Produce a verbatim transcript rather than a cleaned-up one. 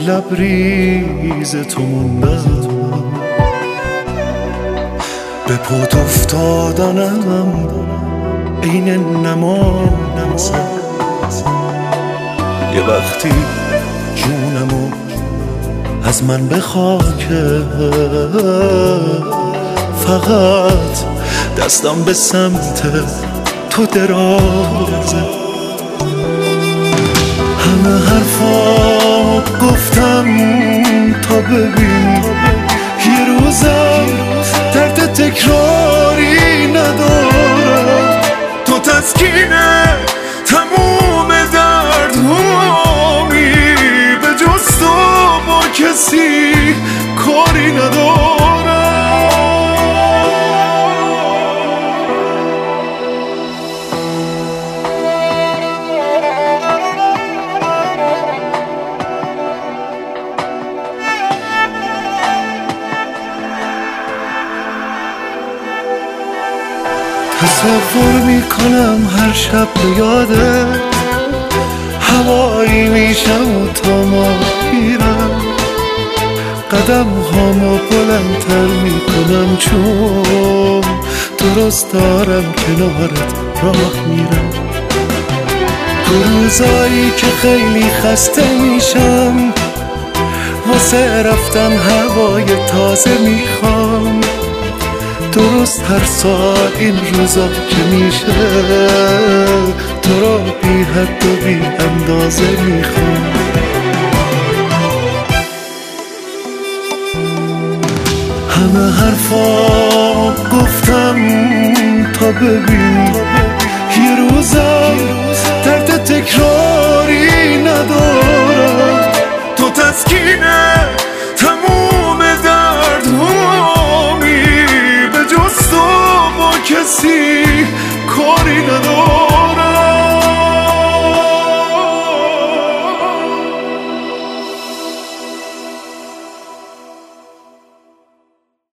لبریز تو موندم، به پات افتادنم عین نماز. یه وقتی جونمو از من بخواکه، فقط دستم به سمت تو درازه. همه حرفا گفتم تا ببین یه روزم درد تکراری ندارم. تو تسکینه تموم دردهامی، به جز تو با کسی کاری ندارم. تصور میکنم هر شب به یاده هوایی میشم و تا ما میرم، قدم هامو بلندتر میکنم چون درست دارم کنارت راه میرم. تو روزایی که خیلی خسته میشم واسه رفتن هوای تازه میخوام، درست هر ساعت این روزا که میشه تو را بی حد و بی اندازه میخوام. همه حرفا گفتم تا ببین یه روزا